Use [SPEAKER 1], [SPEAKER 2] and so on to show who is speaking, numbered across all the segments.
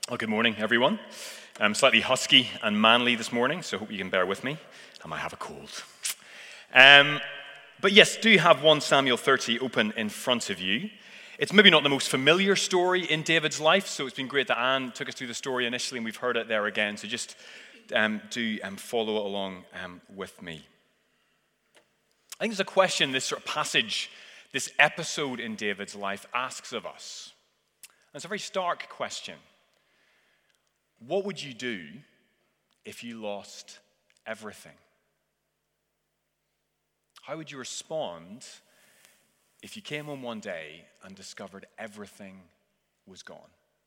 [SPEAKER 1] Well, good morning, everyone. I'm slightly husky and manly this morning, so I hope you can bear with me. I might have a cold. But yes, do you have 1 Samuel 30 open in front of you? It's maybe not the most familiar story in David's life, so it's been great that Anne took us through the story initially, and we've heard it there again. So just do follow along with me. I think there's a question this sort of passage, this episode in David's life asks of us. And it's a very stark question. What would you do if you lost everything? How would you respond if you came home one day and discovered everything was gone?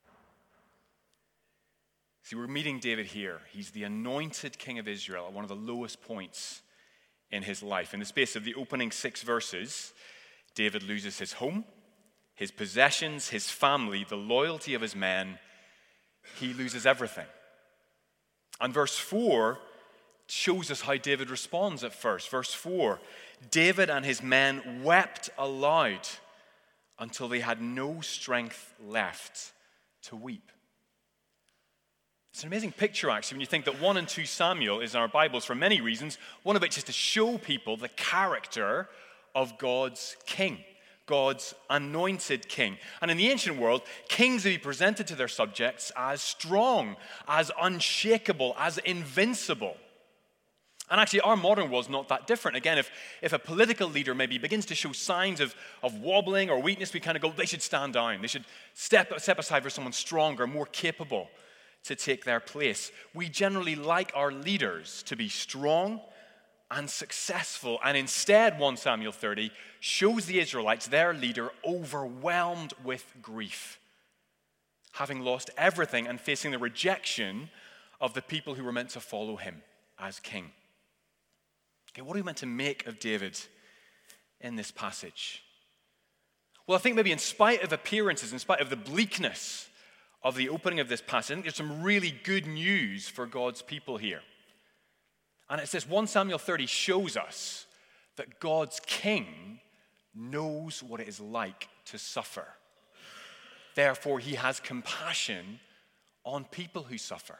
[SPEAKER 1] See, we're meeting David here. He's the anointed king of Israel at one of the lowest points in his life. In the space of the opening 6 verses, David loses his home, his possessions, his family, the loyalty of his men. He loses everything. And verse 4 shows us how David responds at first. Verse 4, David and his men wept aloud until they had no strength left to weep. It's an amazing picture, actually, when you think that 1 and 2 Samuel is in our Bibles for many reasons, one of which is to show people the character of God's king. God's anointed king. And in the ancient world, kings would be presented to their subjects as strong, as unshakable, as invincible. And actually, our modern world's not that different. Again, if a political leader maybe begins to show signs of wobbling or weakness, we kind of go, they should stand down. They should step aside for someone stronger, more capable to take their place. We generally like our leaders to be strong and successful. And instead, 1 Samuel 30 shows the Israelites, their leader, overwhelmed with grief, having lost everything and facing the rejection of the people who were meant to follow him as king. Okay, what are we meant to make of David in this passage? Well, I think maybe in spite of appearances, in spite of the bleakness of the opening of this passage, I think there's some really good news for God's people here. And it says 1 Samuel 30 shows us that God's king knows what it is like to suffer. Therefore, he has compassion on people who suffer.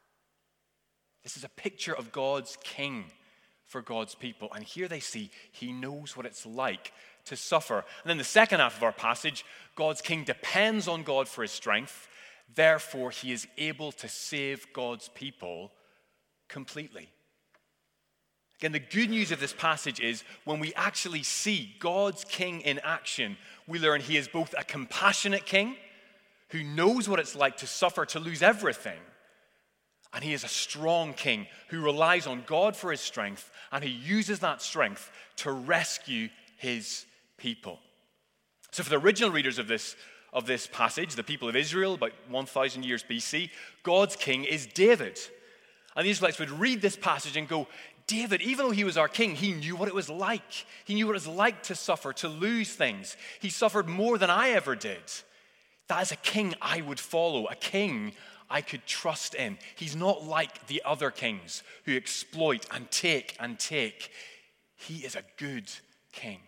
[SPEAKER 1] This is a picture of God's king for God's people. And here they see he knows what it's like to suffer. And then the second half of our passage, God's king depends on God for his strength. Therefore, he is able to save God's people completely. Again, the good news of this passage is when we actually see God's king in action, we learn he is both a compassionate king who knows what it's like to suffer, to lose everything, and he is a strong king who relies on God for his strength, and he uses that strength to rescue his people. So for the original readers of this passage, the people of Israel, about 1,000 years BC, God's king is David. And the Israelites would read this passage and go, David, even though he was our king, he knew what it was like. He knew what it was like to suffer, to lose things. He suffered more than I ever did. That is a king I would follow, a king I could trust in. He's not like the other kings who exploit and take and take. He is a good king.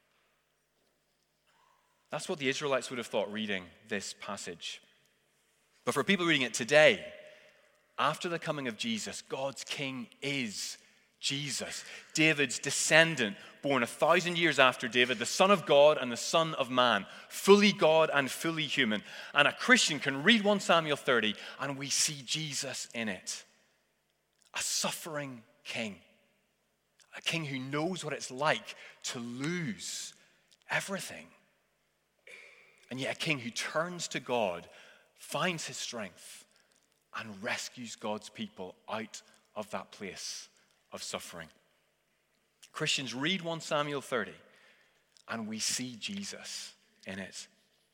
[SPEAKER 1] That's what the Israelites would have thought reading this passage. But for people reading it today, after the coming of Jesus, God's king is Jesus, David's descendant, born 1,000 years after David, the Son of God and the Son of Man, fully God and fully human. And a Christian can read 1 Samuel 30 and we see Jesus in it. A suffering king. A king who knows what it's like to lose everything. And yet a king who turns to God, finds his strength, and rescues God's people out of that place of suffering. Christians read 1 Samuel 30 and we see Jesus in it.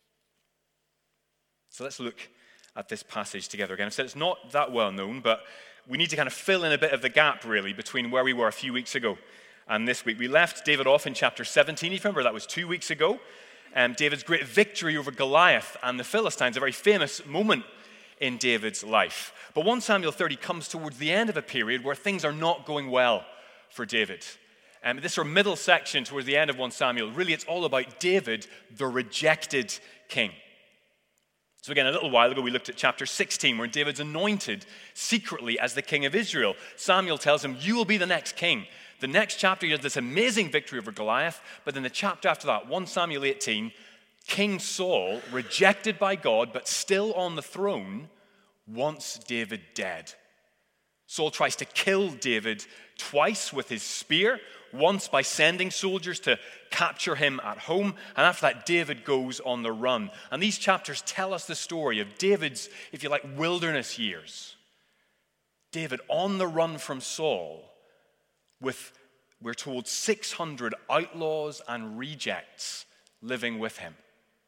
[SPEAKER 1] So let's look at this passage together again. I've said it's not that well known, but we need to kind of fill in a bit of the gap really between where we were a few weeks ago and this week. We left David off in chapter 17. You remember that was 2 weeks ago. David's great victory over Goliath and the Philistines, a very famous moment in David's life. But 1 Samuel 30 comes towards the end of a period where things are not going well for David. This sort of middle section towards the end of 1 Samuel, really it's all about David, the rejected king. So again, a little while ago, we looked at chapter 16, where David's anointed secretly as the king of Israel. Samuel tells him, you will be the next king. The next chapter, he has this amazing victory over Goliath. But then the chapter after that, 1 Samuel 18, King Saul, rejected by God, but still on the throne, wants David dead. Saul tries to kill David twice with his spear, once by sending soldiers to capture him at home, and after that, David goes on the run. And these chapters tell us the story of David's, if you like, wilderness years. David on the run from Saul with, we're told, 600 outlaws and rejects living with him.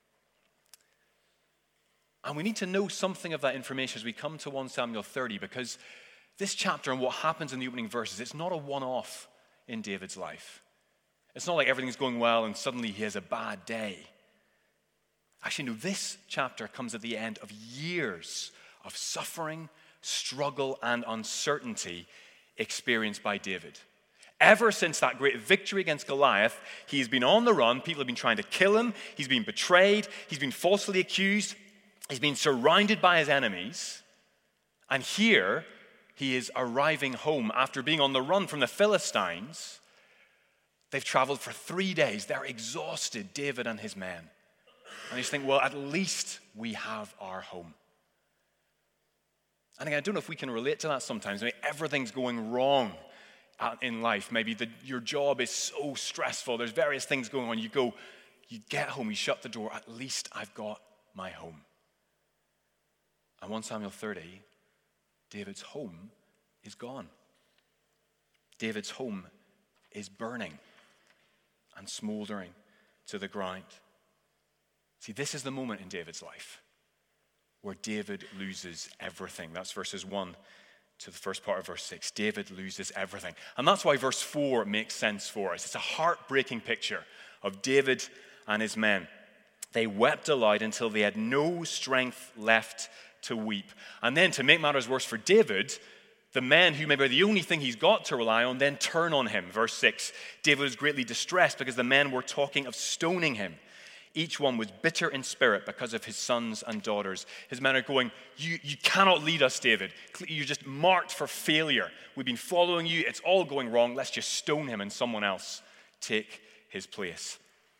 [SPEAKER 1] And we need to know something of that information as we come to 1 Samuel 30, because this chapter and what happens in the opening verses, it's not a one-off in David's life. It's not like everything's going well and suddenly he has a bad day. Actually, no, this chapter comes at the end of years of suffering, struggle, and uncertainty experienced by David. Ever since that great victory against Goliath, he's been on the run. People have been trying to kill him. He's been betrayed. He's been falsely accused. He's been surrounded by his enemies. And here, he is arriving home after being on the run from the Philistines. They've traveled for 3 days. They're exhausted, David and his men. And you think, well, at least we have our home. And again, I don't know if we can relate to that sometimes. I mean, everything's going wrong in life. Maybe your job is so stressful. There's various things going on. You get home, you shut the door. At least I've got my home. And 1 Samuel 30, David's home is gone. David's home is burning and smoldering to the ground. See, this is the moment in David's life where David loses everything. That's verses 1 to the first part of verse 6. David loses everything. And that's why verse 4 makes sense for us. It's a heartbreaking picture of David and his men. They wept aloud until they had no strength left to weep. And then, to make matters worse for David, the men who maybe are the only thing he's got to rely on then turn on him. Verse 6, David was greatly distressed because the men were talking of stoning him. Each one was bitter in spirit because of his sons and daughters. His men are going, you cannot lead us, David. You're just marked for failure. We've been following you. It's all going wrong. Let's just stone him and someone else take his place.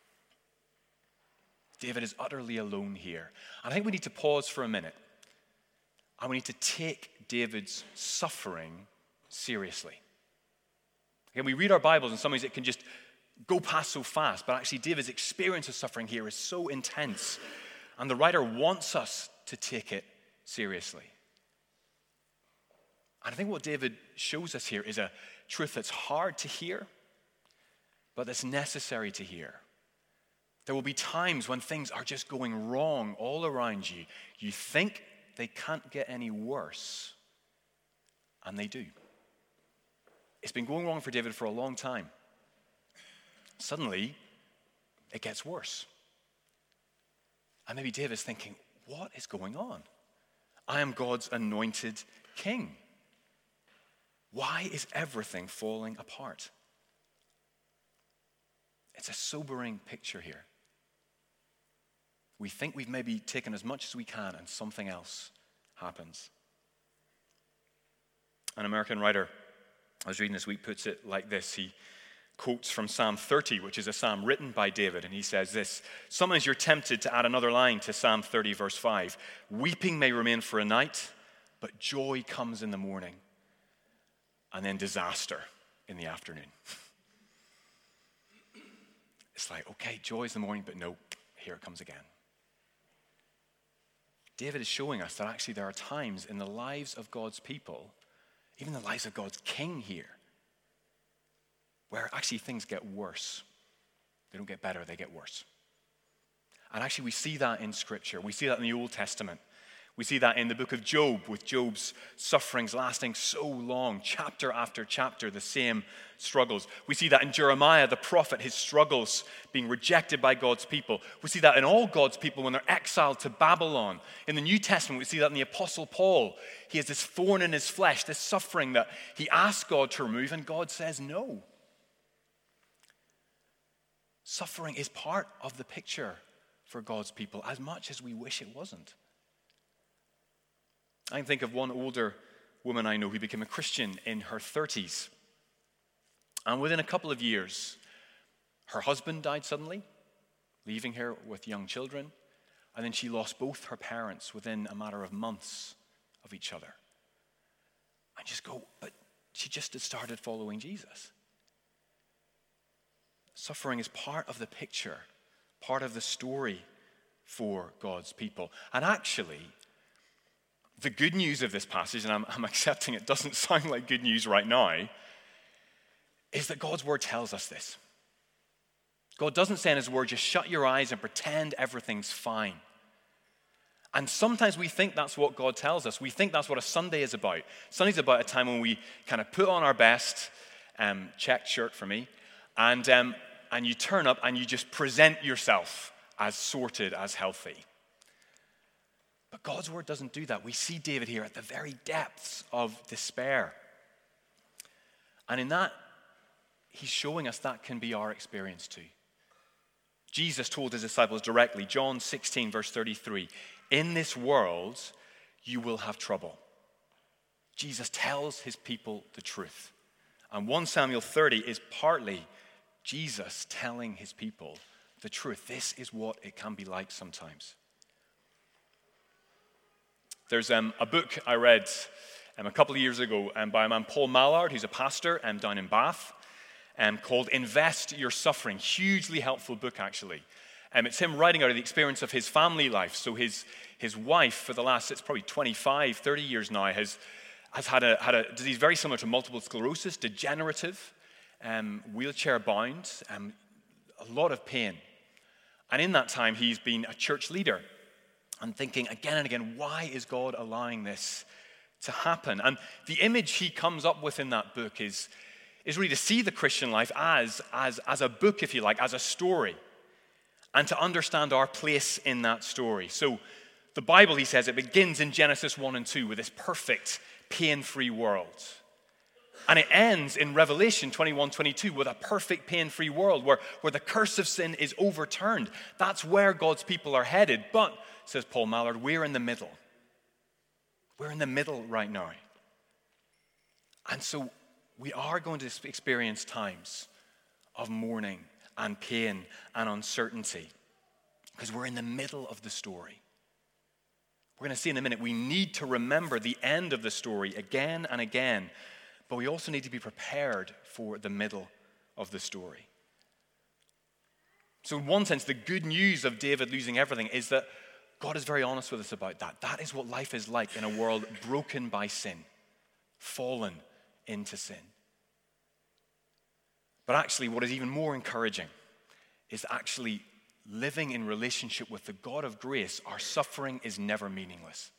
[SPEAKER 1] David is utterly alone here. And I think we need to pause for a minute. And we need to take David's suffering seriously. Again, we read our Bibles and sometimes it can just go past so fast, but actually David's experience of suffering here is so intense, and the writer wants us to take it seriously. And I think what David shows us here is a truth that's hard to hear, but that's necessary to hear. There will be times when things are just going wrong all around you. You think they can't get any worse, and they do. It's been going wrong for David for a long time. Suddenly, it gets worse. And maybe David's thinking, what is going on? I am God's anointed king. Why is everything falling apart? It's a sobering picture here. We think we've maybe taken as much as we can and something else happens. An American writer I was reading this week puts it like this. He quotes from Psalm 30, which is a psalm written by David, and he says this: sometimes you're tempted to add another line to Psalm 30, verse 5. Weeping may remain for a night, but joy comes in the morning, and then disaster in the afternoon. It's like, okay, joy is the morning, but no, here it comes again. David is showing us that actually there are times in the lives of God's people, even the lives of God's king here, where actually things get worse. They don't get better, they get worse. And actually we see that in Scripture. We see that in the Old Testament. We see that in the book of Job, with Job's sufferings lasting so long, chapter after chapter, the same struggles. We see that in Jeremiah, the prophet, his struggles being rejected by God's people. We see that in all God's people when they're exiled to Babylon. In the New Testament, we see that in the Apostle Paul. He has this thorn in his flesh, this suffering that he asks God to remove, and God says no. Suffering is part of the picture for God's people as much as we wish it wasn't. I can think of one older woman I know who became a Christian in her 30s. And within a couple of years, her husband died suddenly, leaving her with young children. And then she lost both her parents within a matter of months of each other. And just go, but she just had started following Jesus. Suffering is part of the picture, part of the story for God's people. And actually, the good news of this passage, and I'm accepting it doesn't sound like good news right now, is that God's word tells us this. God doesn't say in his word, just shut your eyes and pretend everything's fine. And sometimes we think that's what God tells us. We think that's what a Sunday is about. Sunday's about a time when we kind of put on our best, checked shirt for me, and you turn up and you just present yourself as sorted, as healthy. But God's word doesn't do that. We see David here at the very depths of despair. And in that, he's showing us that can be our experience too. Jesus told his disciples directly, John 16, verse 33, in this world, you will have trouble. Jesus tells his people the truth. And 1 Samuel 30 is partly Jesus telling his people the truth. This is what it can be like sometimes. There's a book I read a couple of years ago by a man, Paul Mallard, who's a pastor down in Bath, called Invest Your Suffering. Hugely helpful book, actually. It's him writing out of the experience of his family life. So his wife, for the last, it's probably 25, 30 years now, has had a disease very similar to multiple sclerosis, degenerative, wheelchair-bound, a lot of pain. And in that time, he's been a church leader and thinking again and again, why is God allowing this to happen? And the image he comes up with in that book is really to see the Christian life as a book, if you like, as a story, and to understand our place in that story. So the Bible, he says, it begins in Genesis 1 and 2 with this perfect, pain-free world. And it ends in Revelation 21, 22 with a perfect, pain-free world where the curse of sin is overturned. That's where God's people are headed. But, says Paul Mallard, we're in the middle. We're in the middle right now. And so we are going to experience times of mourning and pain and uncertainty because we're in the middle of the story. We're going to see in a minute, we need to remember the end of the story again and again, but we also need to be prepared for the middle of the story. So in one sense, the good news of David losing everything is that God is very honest with us about that. That is what life is like in a world broken by sin, fallen into sin. But actually, what is even more encouraging is actually living in relationship with the God of grace. Our suffering is never meaningless.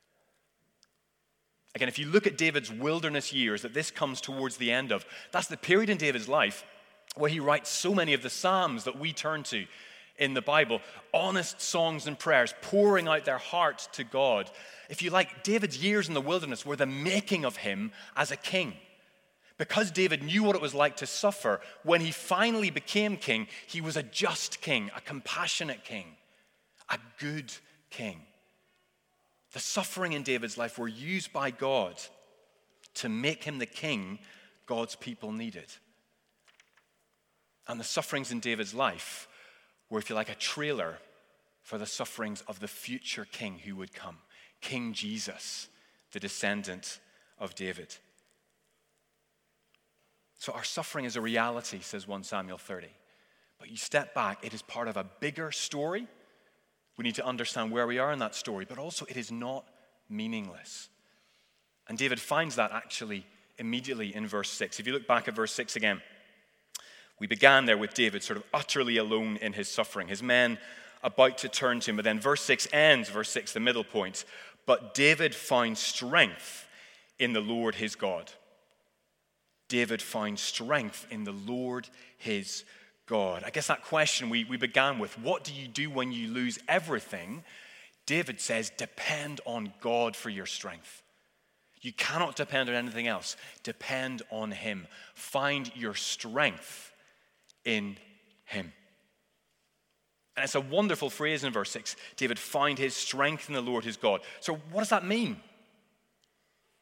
[SPEAKER 1] Again, if you look at David's wilderness years that this comes towards the end of, that's the period in David's life where he writes so many of the Psalms that we turn to in the Bible, honest songs and prayers, pouring out their heart to God. If you like, David's years in the wilderness were the making of him as a king. Because David knew what it was like to suffer, when he finally became king, he was a just king, a compassionate king, a good king. The suffering in David's life were used by God to make him the king God's people needed. And the sufferings in David's life were, if you like, a trailer for the sufferings of the future king who would come, King Jesus, the descendant of David. So our suffering is a reality, says 1 Samuel 30. But you step back, it is part of a bigger story. We need to understand where we are in that story, but also it is not meaningless. And David finds that actually immediately in verse 6. If you look back at verse 6 again, we began there with David sort of utterly alone in his suffering, his men about to turn to him. But then verse 6 ends, verse 6, the middle point. But David found strength in the Lord his God. David found strength in the Lord his God. I guess that question we began with, what do you do when you lose everything? David says, depend on God for your strength. You cannot depend on anything else. Depend on him. Find your strength in him. And it's a wonderful phrase in verse 6. David found his strength in the Lord his God. So what does that mean?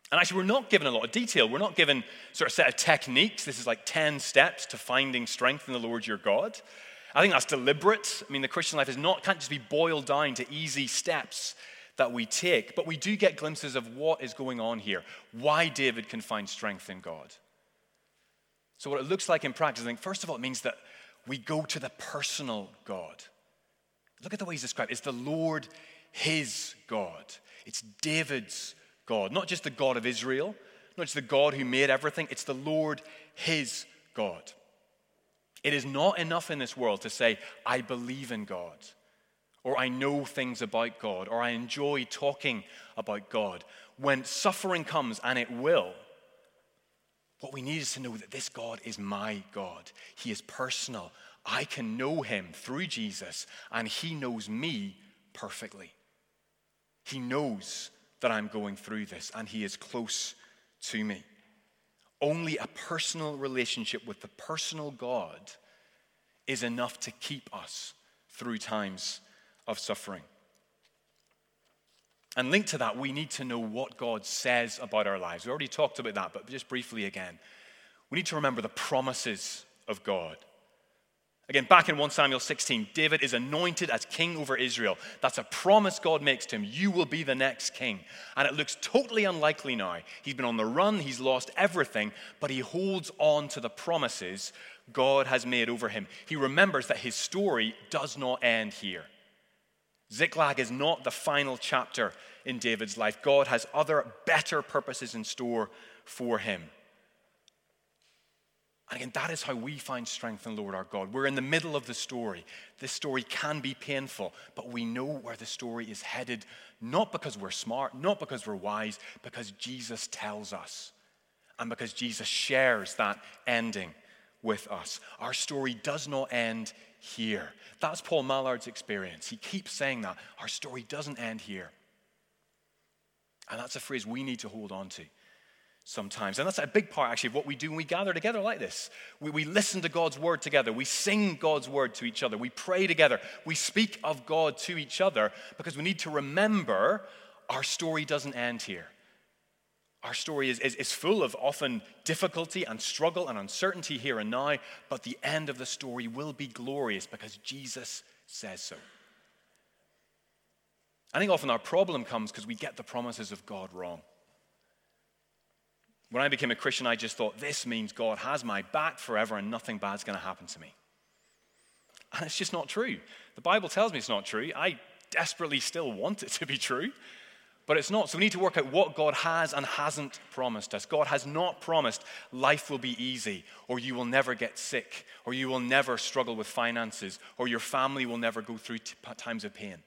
[SPEAKER 1] And actually, we're not given a lot of detail. We're not given sort of set of techniques. This is like 10 steps to finding strength in the Lord your God. I think that's deliberate. I mean, the Christian life can't just be boiled down to easy steps that we take, but we do get glimpses of what is going on here, why David can find strength in God. So what it looks like in practice, I think, first of all, it means that we go to the personal God. Look at the way he's described. It's the Lord, his God. It's David's God, not just the God of Israel, not just the God who made everything. It's the Lord, his God. It is not enough in this world to say, I believe in God, or I know things about God, or I enjoy talking about God. When suffering comes, and it will, what we need is to know that this God is my God. He is personal. I can know him through Jesus, and he knows me perfectly. He knows that I'm going through this, and he is close to me. Only a personal relationship with the personal God is enough to keep us through times of suffering. And linked to that, we need to know what God says about our lives. We already talked about that, but just briefly again. We need to remember the promises of God. Again, back in 1 Samuel 16, David is anointed as king over Israel. That's a promise God makes to him. You will be the next king. And it looks totally unlikely now. He's been on the run, he's lost everything, but he holds on to the promises God has made over him. He remembers that his story does not end here. Ziklag is not the final chapter in David's life. God has other, better purposes in store for him. And again, that is how we find strength in the Lord our God. We're in the middle of the story. This story can be painful, but we know where the story is headed, not because we're smart, not because we're wise, because Jesus tells us, and because Jesus shares that ending with us. Our story does not end here. That's Paul Mallard's experience. He keeps saying that. Our story doesn't end here. And that's a phrase we need to hold on to sometimes. And that's a big part, actually, of what we do when we gather together like this. We listen to God's word together. We sing God's word to each other. We pray together. We speak of God to each other because we need to remember our story doesn't end here. Our story is full of often difficulty and struggle and uncertainty here and now, but the end of the story will be glorious because Jesus says so. I think often our problem comes because we get the promises of God wrong. When I became a Christian, I just thought, this means God has my back forever and nothing bad's going to happen to me. And it's just not true. The Bible tells me it's not true. I desperately still want it to be true, but it's not. So we need to work out what God has and hasn't promised us. God has not promised life will be easy, or you will never get sick, or you will never struggle with finances, or your family will never go through times of pain.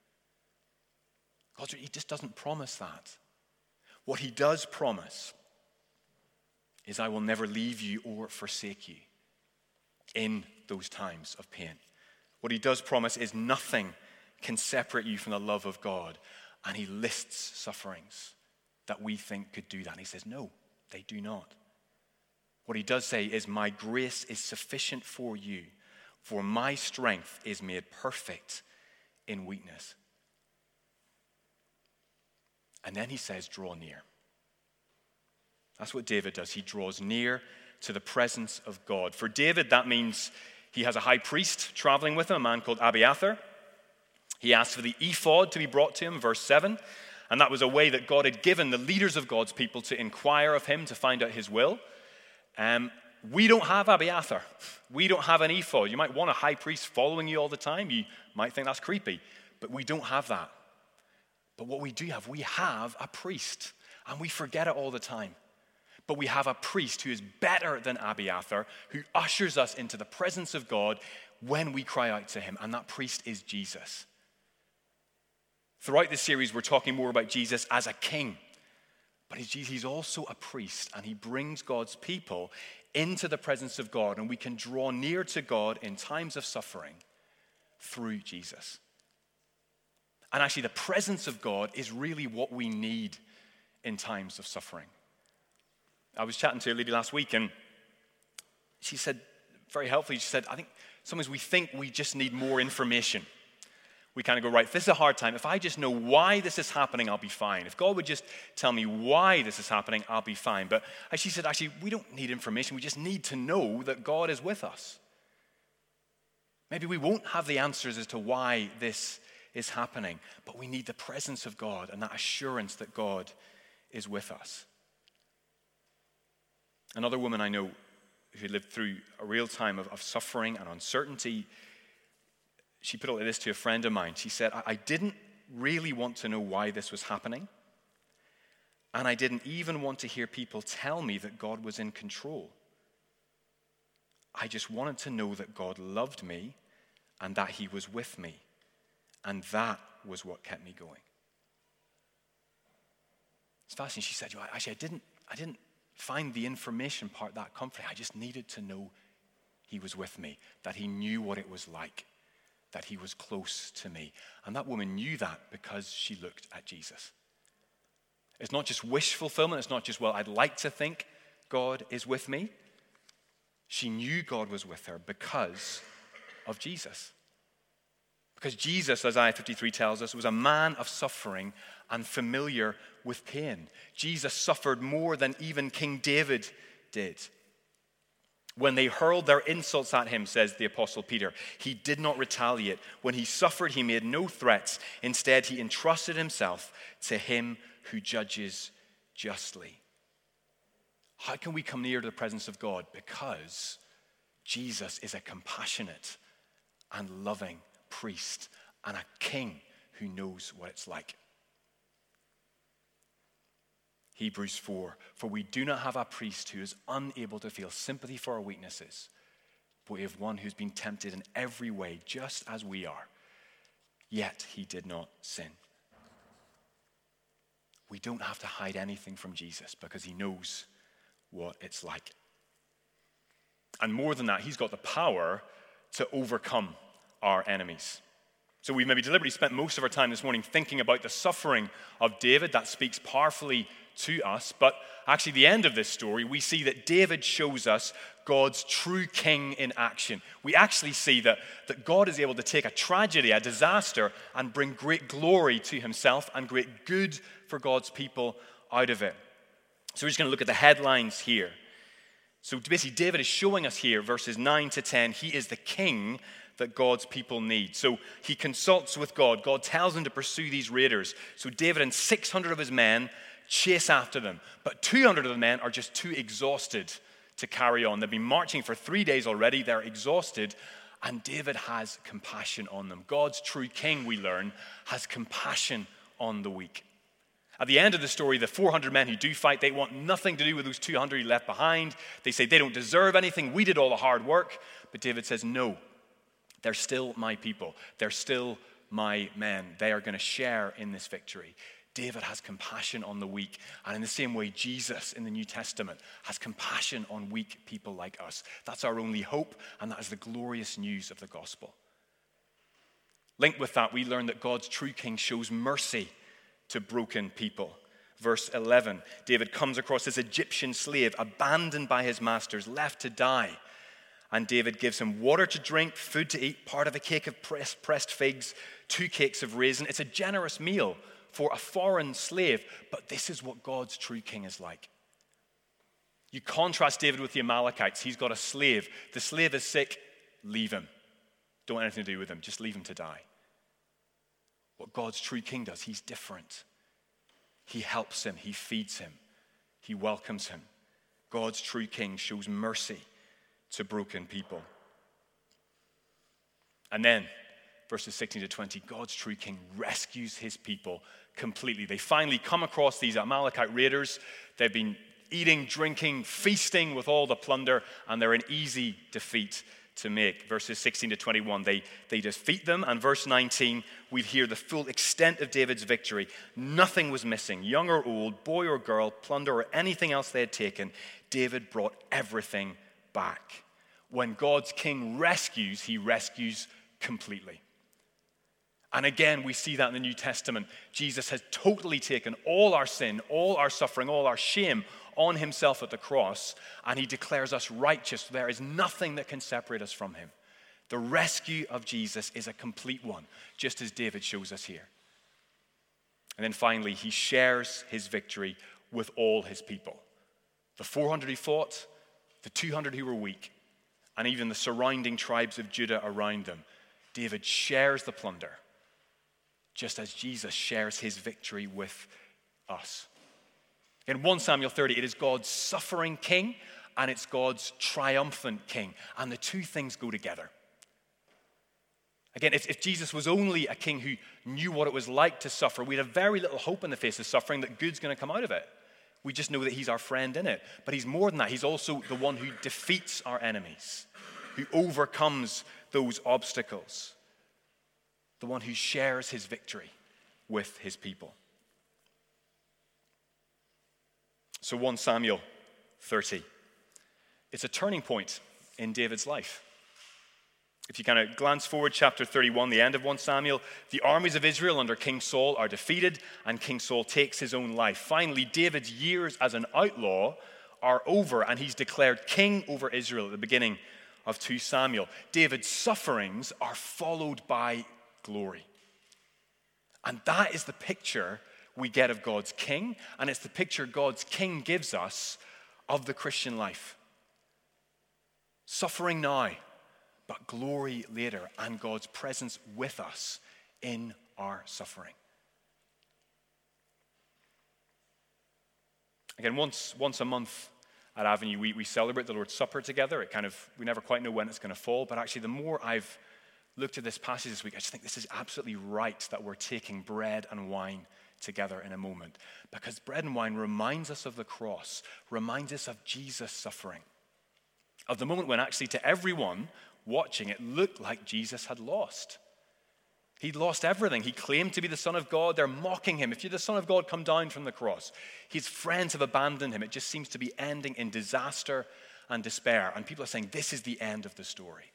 [SPEAKER 1] He just doesn't promise that. What he does promise is I will never leave you or forsake you in those times of pain. What he does promise is nothing can separate you from the love of God. And he lists sufferings that we think could do that. And he says, no, they do not. What he does say is, my grace is sufficient for you, for my strength is made perfect in weakness. And then he says, draw near. That's what David does. He draws near to the presence of God. For David, that means he has a high priest traveling with him, a man called Abiathar. He asked for the ephod to be brought to him, verse 7. And that was a way that God had given the leaders of God's people to inquire of him, to find out his will. We don't have Abiathar. We don't have an ephod. You might want a high priest following you all the time. You might think that's creepy. But we don't have that. But what we do have, we have a priest. And we forget it all the time. But we have a priest who is better than Abiathar, who ushers us into the presence of God when we cry out to him. And that priest is Jesus. Throughout this series, we're talking more about Jesus as a king. But he's also a priest, and he brings God's people into the presence of God, and we can draw near to God in times of suffering through Jesus. And actually, the presence of God is really what we need in times of suffering. I was chatting to a lady last week, and she said, very helpfully, she said, I think sometimes we think we just need more information. We kind of go, right, if this is a hard time, if I just know why this is happening, I'll be fine. If God would just tell me why this is happening, I'll be fine. But as she said, actually, we don't need information. We just need to know that God is with us. Maybe we won't have the answers as to why this is happening, but we need the presence of God and that assurance that God is with us. Another woman I know who lived through a real time of suffering and uncertainty, she put it like this to a friend of mine. She said, I didn't really want to know why this was happening, and I didn't even want to hear people tell me that God was in control. I just wanted to know that God loved me and that he was with me, and that was what kept me going. It's fascinating. She said, actually, I didn't find the information part that comforting. I just needed to know he was with me, that he knew what it was like, that he was close to me. And that woman knew that because she looked at Jesus. It's not just wish fulfillment. It's not just, well, I'd like to think God is with me. She knew God was with her because of Jesus. Because Jesus, Isaiah 53 tells us, was a man of suffering and familiar with pain. Jesus suffered more than even King David did. When they hurled their insults at him, says the Apostle Peter, he did not retaliate. When he suffered, he made no threats. Instead, he entrusted himself to him who judges justly. How can we come near to the presence of God? Because Jesus is a compassionate and loving priest and a king who knows what it's like. Hebrews 4, for we do not have a priest who is unable to feel sympathy for our weaknesses, but we have one who's been tempted in every way, just as we are, yet he did not sin. We don't have to hide anything from Jesus because he knows what it's like. And more than that, he's got the power to overcome our enemies. So we've maybe deliberately spent most of our time this morning thinking about the suffering of David. That speaks powerfully to us. But actually, the end of this story, we see that David shows us God's true king in action. We actually see that God is able to take a tragedy, a disaster, and bring great glory to himself and great good for God's people out of it. So we're just going to look at the headlines here. So basically, David is showing us here, verses 9 to 10, he is the king that God's people need. So he consults with God. God tells him to pursue these raiders. So David and 600 of his men chase after them. But 200 of the men are just too exhausted to carry on. They've been marching for 3 days already. They're exhausted. And David has compassion on them. God's true king, we learn, has compassion on the weak. At the end of the story, the 400 men who do fight, they want nothing to do with those 200 he left behind. They say they don't deserve anything. We did all the hard work. But David says, no, they're still my people. They're still my men. They are going to share in this victory. David has compassion on the weak. And in the same way, Jesus in the New Testament has compassion on weak people like us. That's our only hope, and that is the glorious news of the gospel. Linked with that, we learn that God's true king shows mercy to broken people. Verse 11, David comes across this Egyptian slave abandoned by his masters, left to die. And David gives him water to drink, food to eat, part of a cake of pressed figs, 2 cakes of raisin. It's a generous meal for a foreign slave, but this is what God's true king is like. You contrast David with the Amalekites. He's got a slave. The slave is sick, leave him. Don't want anything to do with him. Just leave him to die. What God's true king does, he's different. He helps him. He feeds him. He welcomes him. God's true king shows mercy to broken people. And then, verses 16 to 20, God's true king rescues his people completely. They finally come across these Amalekite raiders. They've been eating, drinking, feasting with all the plunder, and they're an easy defeat to make. Verses 16 to 21, they defeat them. And verse 19, we hear the full extent of David's victory. Nothing was missing, young or old, boy or girl, plunder or anything else they had taken. David brought everything back. When God's king rescues, he rescues completely. And again, we see that in the New Testament. Jesus has totally taken all our sin, all our suffering, all our shame on himself at the cross, and he declares us righteous. There is nothing that can separate us from him. The rescue of Jesus is a complete one, just as David shows us here. And then finally, he shares his victory with all his people. The 400 who fought, the 200 who were weak, and even the surrounding tribes of Judah around them. David shares the plunder, just as Jesus shares his victory with us. In 1 Samuel 30, it is God's suffering king and it's God's triumphant king. And the two things go together. Again, if Jesus was only a king who knew what it was like to suffer, we'd have very little hope in the face of suffering that good's going to come out of it. We just know that he's our friend in it. But he's more than that. He's also the one who defeats our enemies, who overcomes those obstacles, the one who shares his victory with his people. So 1 Samuel 30. It's a turning point in David's life. If you kind of glance forward, chapter 31, the end of 1 Samuel, the armies of Israel under King Saul are defeated, and King Saul takes his own life. Finally, David's years as an outlaw are over, and he's declared king over Israel at the beginning of 2 Samuel. David's sufferings are followed by glory. And that is the picture we get of God's king, and it's the picture God's king gives us of the Christian life. Suffering now, but glory later, and God's presence with us in our suffering. Again, once a month at Avenue, we celebrate the Lord's Supper together. We never quite know when it's going to fall, but actually the more I've looked at this passage this week, I just think this is absolutely right that we're taking bread and wine together in a moment. Because bread and wine reminds us of the cross, reminds us of Jesus' suffering. Of the moment when actually to everyone watching, it looked like Jesus had lost. He'd lost everything. He claimed to be the Son of God. They're mocking him. If you're the Son of God, come down from the cross. His friends have abandoned him. It just seems to be ending in disaster and despair. And people are saying, this is the end of the story.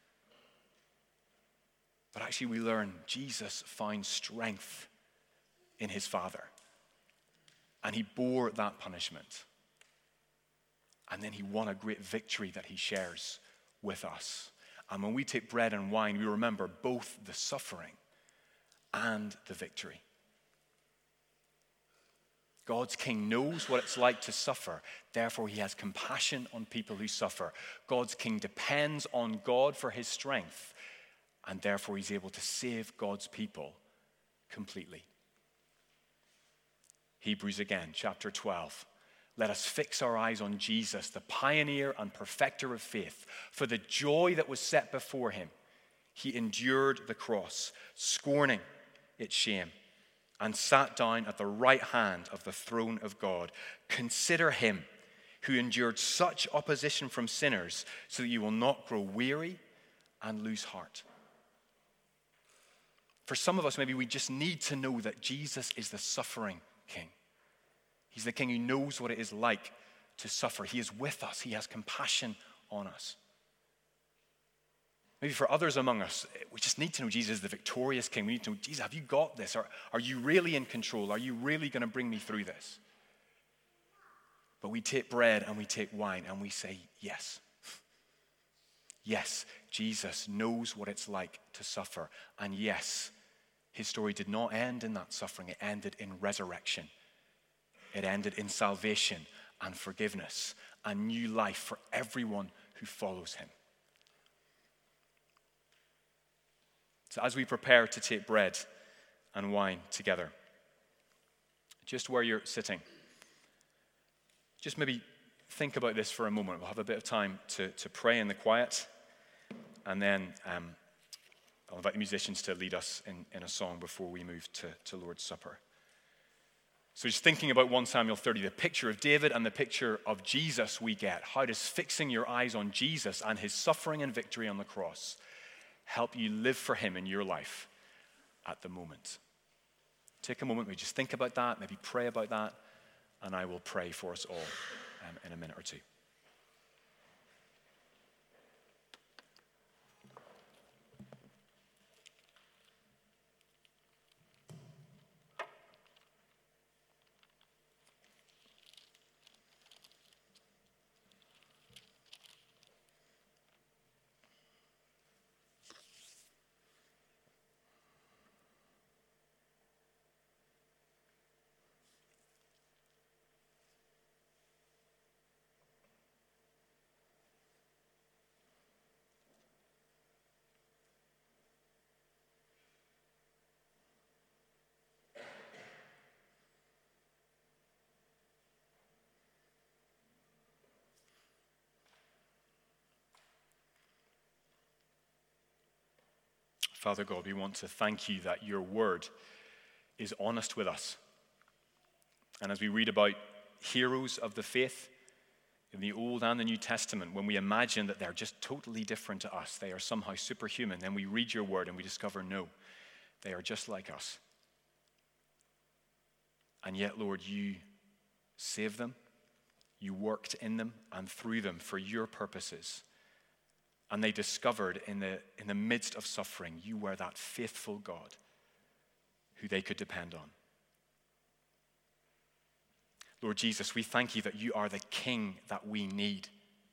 [SPEAKER 1] But actually we learn Jesus found strength in his Father. And he bore that punishment. And then he won a great victory that he shares with us. And when we take bread and wine, we remember both the suffering and the victory. God's king knows what it's like to suffer. Therefore, he has compassion on people who suffer. God's king depends on God for his strength. And therefore, he's able to save God's people completely. Hebrews again, chapter 12. Let us fix our eyes on Jesus, the pioneer and perfecter of faith. For the joy that was set before him, he endured the cross, scorning its shame, and sat down at the right hand of the throne of God. Consider him who endured such opposition from sinners, so that you will not grow weary and lose heart. For some of us, maybe we just need to know that Jesus is the suffering king. He's the king who knows what it is like to suffer. He is with us. He has compassion on us. Maybe for others among us, we just need to know Jesus is the victorious king. We need to know, Jesus, have you got this? Are you really in control? Are you really going to bring me through this? But we take bread and we take wine and we say, yes. Yes, Jesus knows what it's like to suffer. And yes, his story did not end in that suffering. It ended in resurrection. It ended in salvation and forgiveness and new life for everyone who follows him. So as we prepare to take bread and wine together, just where you're sitting, just maybe think about this for a moment. We'll have a bit of time to pray in the quiet, and then I'll invite the musicians to lead us in a song before we move to Lord's Supper. So just thinking about 1 Samuel 30, the picture of David and the picture of Jesus we get. How does fixing your eyes on Jesus and his suffering and victory on the cross help you live for him in your life at the moment? Take a moment, maybe just think about that, maybe pray about that, and I will pray for us all in a minute or two. Father God, we want to thank you that your word is honest with us. And as we read about heroes of the faith in the Old and the New Testament, when we imagine that they're just totally different to us, they are somehow superhuman, then we read your word and we discover, no, they are just like us. And yet, Lord, you saved them, you worked in them and through them for your purposes. And they discovered in the midst of suffering, you were that faithful God who they could depend on. Lord Jesus, we thank you that you are the King that we need.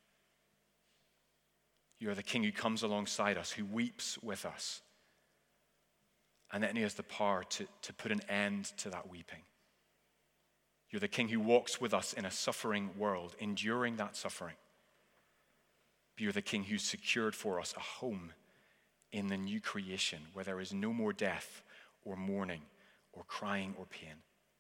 [SPEAKER 1] You are the King who comes alongside us, who weeps with us. And that he has the power to put an end to that weeping. You're the King who walks with us in a suffering world, enduring that suffering. You're the King who secured for us a home in the new creation where there is no more death or mourning or crying or pain.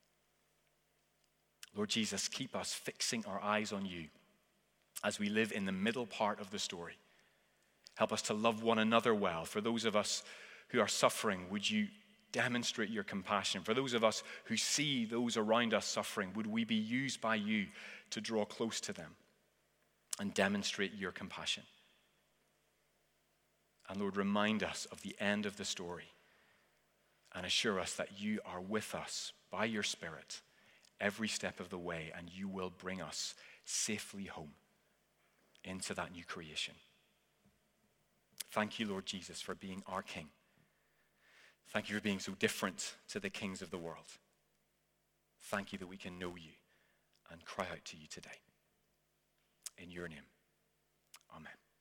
[SPEAKER 1] Lord Jesus, keep us fixing our eyes on you as we live in the middle part of the story. Help us to love one another well. For those of us who are suffering, would you demonstrate your compassion? For those of us who see those around us suffering, would we be used by you to draw close to them and demonstrate your compassion? And Lord, remind us of the end of the story and assure us that you are with us by your Spirit every step of the way, and you will bring us safely home into that new creation. Thank you, Lord Jesus, for being our King. Thank you for being so different to the kings of the world. Thank you that we can know you and cry out to you today. In your name, amen.